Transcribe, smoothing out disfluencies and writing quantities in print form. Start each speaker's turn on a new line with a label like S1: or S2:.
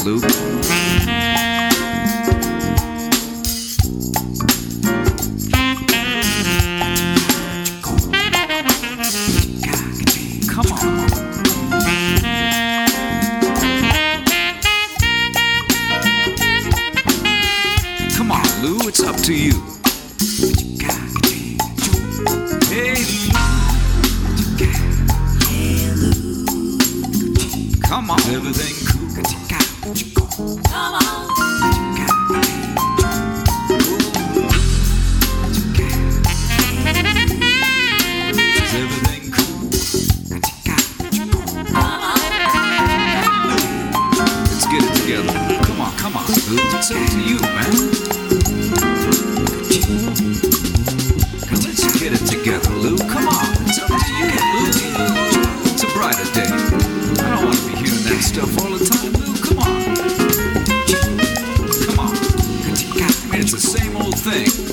S1: Lou. Come on. Come on, Lou, it's up to you. Hey, Lou. Come on. Everything cool.
S2: Come on.
S1: Is everything cool? Let's get it together. Come on, Lou. It's up to you, man. Let's get it together, Lou. Come on. It's up to you, Lou. It's a brighter day. I don't want to be hearing that stuff all the time, Lou. Come on. Come on. I mean, it's the same old thing.